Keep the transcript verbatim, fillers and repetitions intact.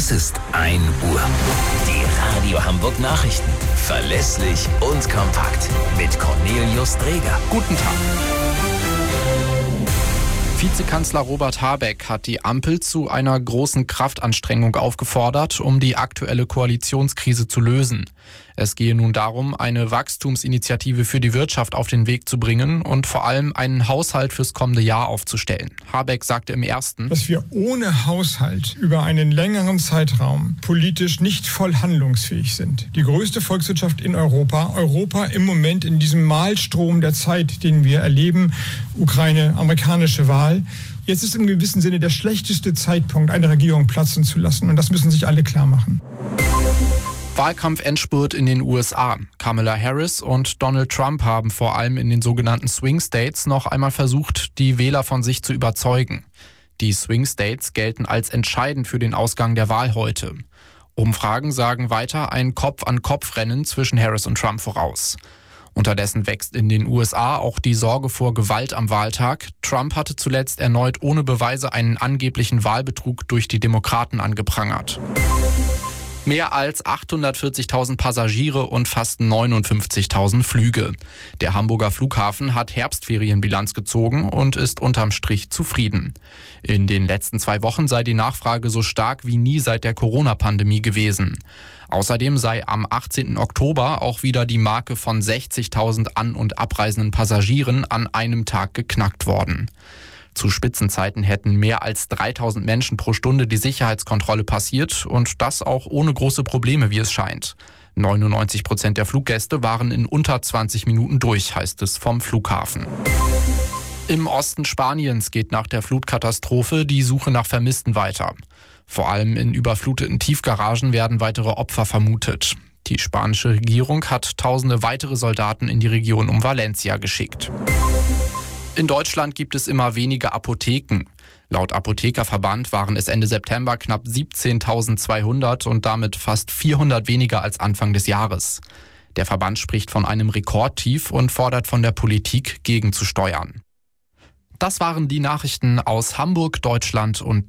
Es ist ein Uhr. Die Radio Hamburg Nachrichten. Verlässlich und kompakt. Mit Cornelius Dreger. Guten Tag. Vizekanzler Robert Habeck hat die Ampel zu einer großen Kraftanstrengung aufgefordert, um die aktuelle Koalitionskrise zu lösen. Es gehe nun darum, eine Wachstumsinitiative für die Wirtschaft auf den Weg zu bringen und vor allem einen Haushalt fürs kommende Jahr aufzustellen. Habeck sagte im ersten, dass wir ohne Haushalt über einen längeren Zeitraum politisch nicht voll handlungsfähig sind. Die größte Volkswirtschaft in Europa, Europa im Moment in diesem Mahlstrom der Zeit, den wir erleben, Ukraine, amerikanische Wahl. Jetzt ist im gewissen Sinne der schlechteste Zeitpunkt, eine Regierung platzen zu lassen. Und das müssen sich alle klar machen. Wahlkampf-Endspurt in den U S A. Kamala Harris und Donald Trump haben vor allem in den sogenannten Swing States noch einmal versucht, die Wähler von sich zu überzeugen. Die Swing States gelten als entscheidend für den Ausgang der Wahl heute. Umfragen sagen weiter ein Kopf-an-Kopf-Rennen zwischen Harris und Trump voraus. Unterdessen wächst in den U S A auch die Sorge vor Gewalt am Wahltag. Trump hatte zuletzt erneut ohne Beweise einen angeblichen Wahlbetrug durch die Demokraten angeprangert. Mehr als achthundertvierzigtausend Passagiere und fast neunundfünfzigtausend Flüge. Der Hamburger Flughafen hat Herbstferienbilanz gezogen und ist unterm Strich zufrieden. In den letzten zwei Wochen sei die Nachfrage so stark wie nie seit der Corona-Pandemie gewesen. Außerdem sei am achtzehnten Oktober auch wieder die Marke von sechzigtausend an- und abreisenden Passagieren an einem Tag geknackt worden. Zu Spitzenzeiten hätten mehr als dreitausend Menschen pro Stunde die Sicherheitskontrolle passiert und das auch ohne große Probleme, wie es scheint. neunundneunzig Prozent der Fluggäste waren in unter zwanzig Minuten durch, heißt es vom Flughafen. Im Osten Spaniens geht nach der Flutkatastrophe die Suche nach Vermissten weiter. Vor allem in überfluteten Tiefgaragen werden weitere Opfer vermutet. Die spanische Regierung hat tausende weitere Soldaten in die Region um Valencia geschickt. In Deutschland gibt es immer weniger Apotheken. Laut Apothekerverband waren es Ende September knapp siebzehntausendzweihundert und damit fast vierhundert weniger als Anfang des Jahres. Der Verband spricht von einem Rekordtief und fordert von der Politik, gegenzusteuern. Das waren die Nachrichten aus Hamburg, Deutschland und